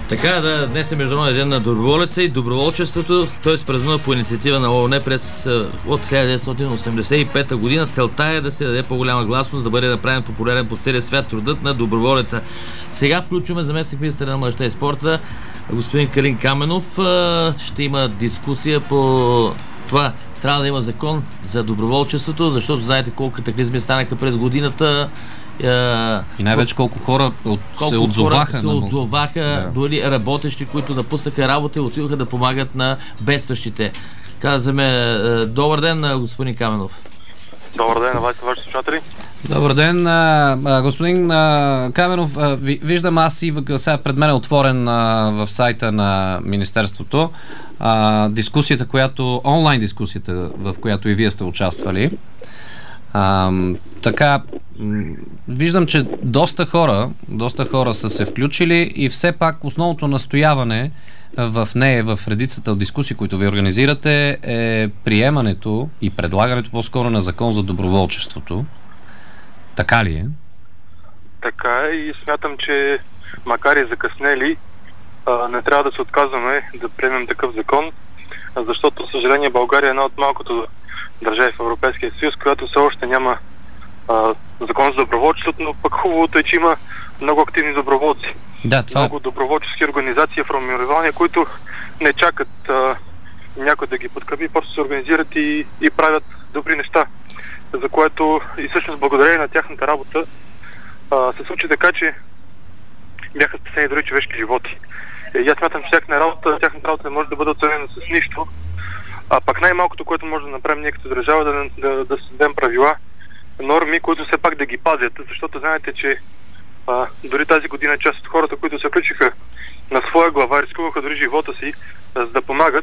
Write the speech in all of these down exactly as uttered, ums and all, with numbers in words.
Така, да, днес е Международен ден на доброволеца и доброволчеството. Той се празнува по инициатива на ООН през от хиляда деветстотин осемдесет и пета година. Целта е да се даде по-голяма гласност, да бъде направен популярен по целия свят трудът на доброволеца. Сега включваме заместник министър на младежта и спорта господин Калин Каменов. Ще има дискусия по това. Трябва да има закон за доброволчеството, защото знаете колко катаклизми станаха през годината. И най-вече колко хора от, колко се отзоваха. Хора се отзоваха, да. Дори работещи, които напуснаха работа и отидоха да помагат на бедстващите. Казваме добър ден, господин Каменов. Добър ден на вас и ваши слушатели. Добър ден, а, а, господин а, Каменов. А, ви, виждам аз и сега пред мен е отворен а, в сайта на Министерството а, дискусията, която, онлайн дискусията, в която и вие сте участвали. А, така, м- виждам, че доста хора, доста хора са се включили и все пак основното настояване в нея, в редицата от дискусии, които ви организирате, е приемането и предлагането по-скоро на закон за доброволчеството. Така ли е? Така е и смятам, че макар и закъснели, не трябва да се отказваме да приемем такъв закон, защото, за съжаление, България е една от малкото държави в Европейския съюз, която все още няма а, закон за доброволчеството, но пък хубавото е, че има много активни доброволци. Да, това... Много доброволчески организации в формирования, които не чакат а, някой да ги подкрепи, просто се организират и, и правят добри неща, за което и всъщност благодарение на тяхната работа а, се случи така, че бяха спасени дори човешки животи. И аз смятам, че тяхната работа, тяхната работа не може да бъде оценена с нищо. А пак най-малкото, което може да направим ние като държава, да, да, да създадем правила, норми, които все пак да ги пазят, защото знаете, че а, дори тази година част от хората, които се включиха на своя глава, рискуваха дори живота си, за да помагат,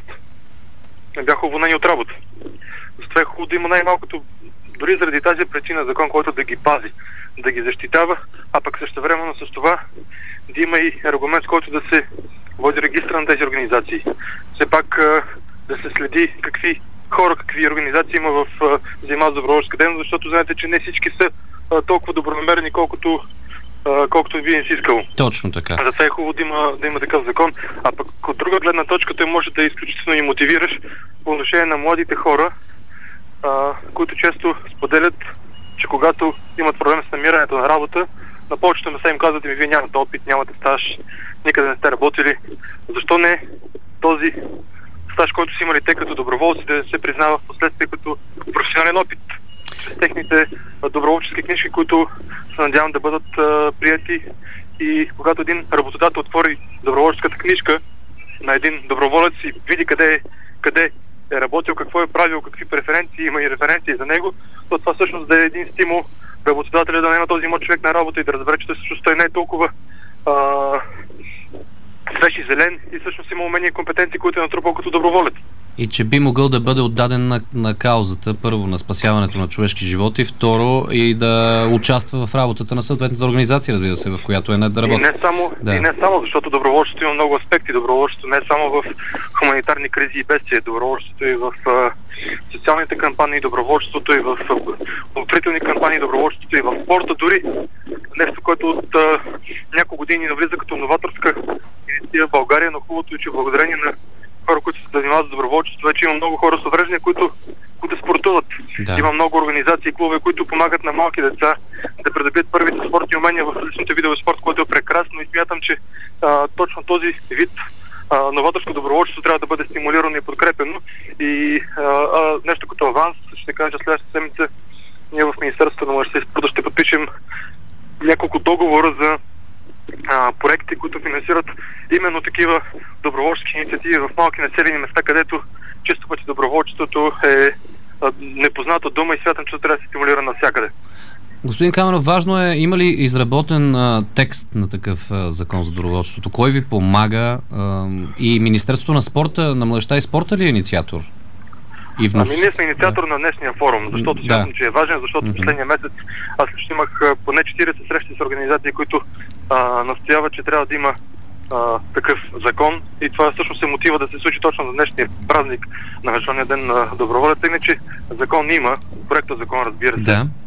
бяха уволнени от работа. Затова е хубаво да има най-малкото, дори заради тази причина, закон, който да ги пази, да ги защитава, а пък същевременно с това да има и регламент, с който да се води регистър на тези организации. Все пак а, да се следи какви хора, какви организации има в занимават с доброволческа дейност, защото знаете, че не всички са а, толкова добронамерени, колкото а, колкото ви не си искало. Точно така. Затова е хубаво да има, да има такъв закон. А пък от друга гледна точка той може да е изключително и мотивираш по отношение на младите хора, а, които често споделят, че когато имат проблем с намирането на работа, на повечето места им казват, ми вие нямате опит, нямате стаж, никъде не сте работили. Защо не този стаж, който си имали те като доброволци, да се признава в последствие като професионален опит с техните доброволчески книжки, които се надявам да бъдат а, прияти, и когато един работодател отвори доброволческата книжка на един доброволец и види къде, къде е работил, какво е правил, какви преференции има и референции за него, то това всъщност да е един стимул работодателя да наема този млад човек на работа и да разбере, че всъщност той не е толкова а, свеж и зелен и всъщност има умения и компетенции, които е натрупал като доброволец. И че би могъл да бъде отдаден на, на каузата, първо на спасяването на човешки животи, второ и да участва в работата на съответната организация, разбира се, в която е да работи. И не само, да. и не само, защото доброволчеството има много аспекти. Доброволчеството не е само в хуманитарни кризи и бедствия, доброволчеството и в а, социалните кампании, доброволчеството и в благотворителни кампании, доброволчеството и в спорта, дори нещо, което от а, няколко години навлиза като новаторска инициатива в България, но хубавото е, че благодарение на хора, които се занимават с доброволчество, вече има много хора с увреждания, които, които спортуват. Да. Има много организации и клубове, които помагат на малки деца да придобият първите спортни умения в различните видове спорт, което е прекрасно, и смятам, че а, точно този вид а, новаторско доброволчество трябва да бъде стимулирано и подкрепено. И а, а, нещо като аванс, ще кажа, следващата седмица ние в Министерството на младежта и спорта ще подпишем няколко договора за А, проекти, които финансират именно такива доброволчески инициативи в малки населени места, където често пъти доброволчеството е а, непозната дума и смятам, че трябва да се стимулира навсякъде. Господин Каменов, важно е, има ли изработен а, текст на такъв а, закон за доброволчеството? Кой ви помага? А, и Министерството на спорта, на младежта и спорта ли е инициатор? И внос? Ами ние сме инициатор да. на днешния форум, защото да. смятам, че е важен, защото mm-hmm. последния месец аз лично имах поне четиридесет срещи с организации, които а, настояват, че трябва да има а, такъв закон, и това всъщност е мотива да се случи точно за днешния празник на Международния ден на доброволеца. Иначе закон има, проекта закон, разбира се. Да.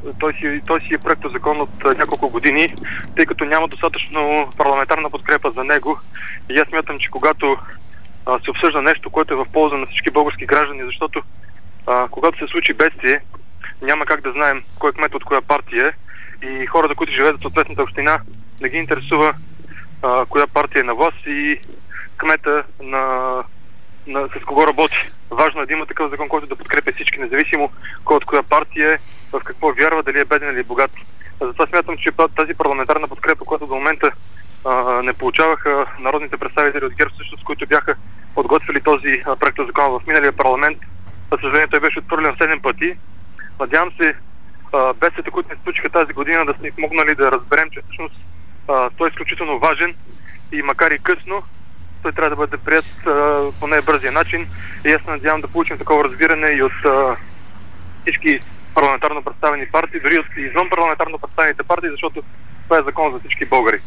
той си, той си е проектозакон от а, няколко години, тъй като няма достатъчно парламентарна подкрепа за него. И аз смятам, че когато а, се обсъжда нещо, което е в полза на всички български граждани, защото а, когато се случи бедствие, няма как да знаем кой кмет от коя партия е и хората, които живеят в съответната община, не ги интересува а, коя партия е на власт и кмета на, на, с кого работи. Важно е да има такъв закон, който да подкрепя всички, независимо кой от коя партия е, в какво вярва, дали е беден или богат. Затова смятам, че тази парламентарна подкрепа, която до момента а, не получаваха народните представители от ГЕРБ, също с които бяха подготвили този проектозакон в миналия парламент, за съжаление той беше отхвърлен седем пъти. Надявам се бедствията, които не се случиха тази година, да сме помогнали да разберем, че всъщност а, той е изключително важен и макар и късно, той трябва да бъде прият а, по най-бързия начин и аз се надявам да получим такова разбиране и от а, всички парламентарно представени партии, дори от извън парламентарно представените партии, защото това е закон за всички българи.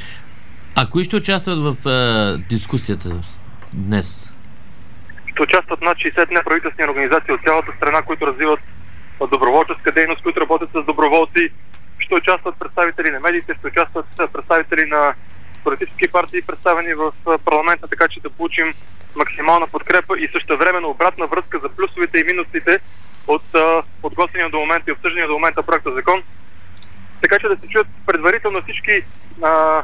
А кои ще участват в а, дискусията днес? Ще участват над шейсет неправителствени организации от цялата страна, които развиват доброволческа дейност, които работят с доброволци. Ще участват представители на медиите, ще участват представители на политически партии, представени в парламента, така че да получим максимална подкрепа и същевременно обратна връзка за плюсовете и минусите от подготвения до момента и обсъждания до момента проекта закон. Така че да се чуят предварително всички а, а,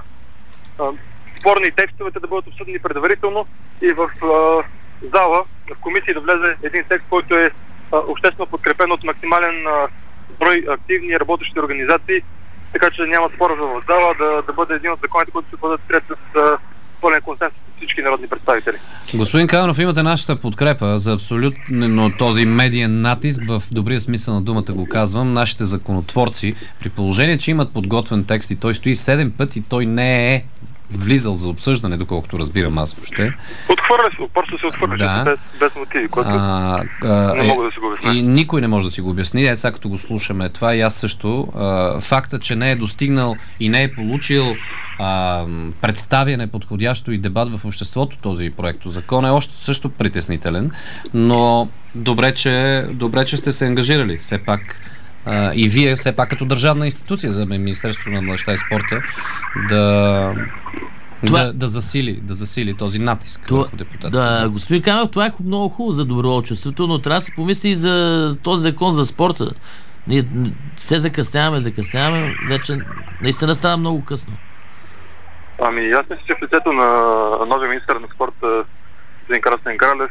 спорни текстовете да бъдат обсъдени предварително и в а, зала, в комисии да влезе един текст, който е а, обществено подкрепен от максимален а, брой активни работещи организации, така че няма спор в зала да, да бъде един от законите, които ще бъдат приети с а, пълен консенсус от всички народни представители. Господин Каменов, имате нашата подкрепа за абсолютно този медиен натиск, в добрия смисъл на думата го казвам, нашите законотворци, при положение, че имат подготвен текст и той стои седем пъти, той не е влизал за обсъждане, доколкото разбирам аз въобще. Отхвърля се, просто се отхвърля, да. без, без мотиви, което а, а, не мога да си го обясня. И никой не може да си го обясни. Е, сега като го слушаме това и аз също. А, факта, че не е достигнал и не е получил а, представяне подходящо и дебат в обществото този проектозакон е още също притеснителен, но добре, че, добре, че сте се ангажирали. Все пак Uh, и вие все пак като държавна институция за Министерството на младежта и спорта да, това... да, да, засили, да засили този натиск това... върху депутатите. Да, господин Каменов, това е много хубаво за доброволчеството, но трябва да се помисли и за този закон за спорта. Ние се закъсняваме, закъсняваме, вече наистина става много късно. Ами аз мисля, че в лицето на новия министър на спорта господин Красен Кралев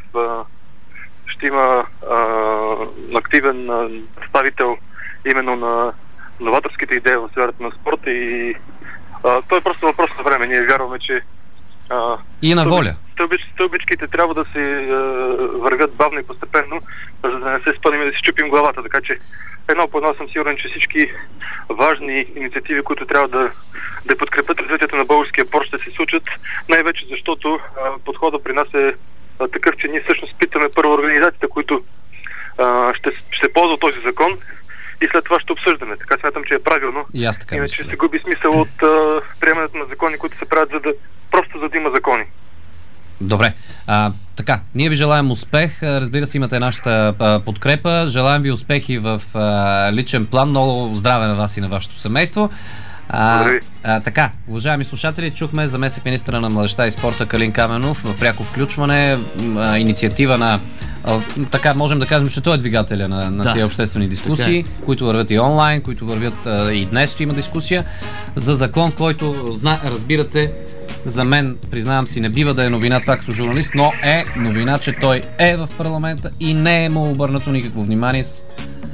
ще има а, активен а, представител именно на новаторските идеи в сферата на спорта и а, то е просто въпрос на време. Ние вярваме, че а, и на воля. Стълбич, стълбичките трябва да се а, вървят бавно и постепенно, за да не се спънем и да си чупим главата. Така че едно по едно съм сигурен, че всички важни инициативи, които трябва да, да подкрепят развитието на българския спорт, ще се случат, най-вече защото а, подходът при нас е а, такъв, че ние всъщност питаме първо организациите, които а, ще, ще ползват този закон и след това ще обсъждаме. Така смятам, че е правилно. И аз така иначе се губи смисъл от а, приемането на закони, които се правят за да, просто за да има закони. Добре. А, така, ние ви желаем успех. Разбира се, имате нашата а, подкрепа. Желаем ви успехи в а, личен план. Много здраве на вас и на вашето семейство. А, а, така, уважаеми слушатели, чухме заместник министъра на младежта и спорта Калин Каменов в пряко включване, а, инициатива на а, така можем да кажем, че той е двигателя на, на да. Тези обществени дискусии, така, които вървят и онлайн, които вървят а, и днес ще има дискусия за закон, който зна, разбирате, за мен, признавам си, не бива да е новина това като журналист, но е новина, че той е в парламента и не е му обърнато никакво внимание с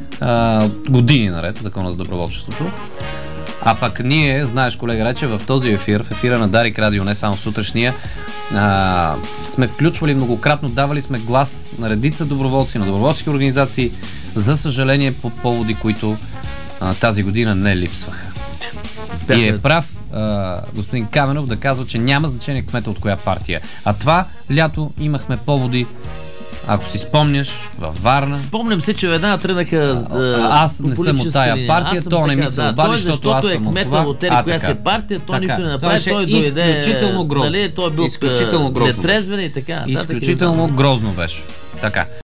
а, години наред, закона за доброволчеството. А пък ние, знаеш, колега Рече, в този ефир, в ефира на Дарик Радио, не само в сутрешния, а, сме включвали многократно, давали сме глас на редица доброволци, на доброволчески организации, за съжаление по поводи, които а, тази година не липсваха. И е прав а, господин Каменов да казва, че няма значение кмета от коя партия. А това лято имахме поводи, ако си спомняш, във Варна. Спомням се, че веднага тръгнаха. А, аз не съм от тая партия, то не ми се да, обади, защото аз съм е от това. От а, коя се партия, то нищо не направи, той дойде. Изключително грозно. Нали, той бил изключително грозно. нетрезвен и така. Изключително грозно беше. Така.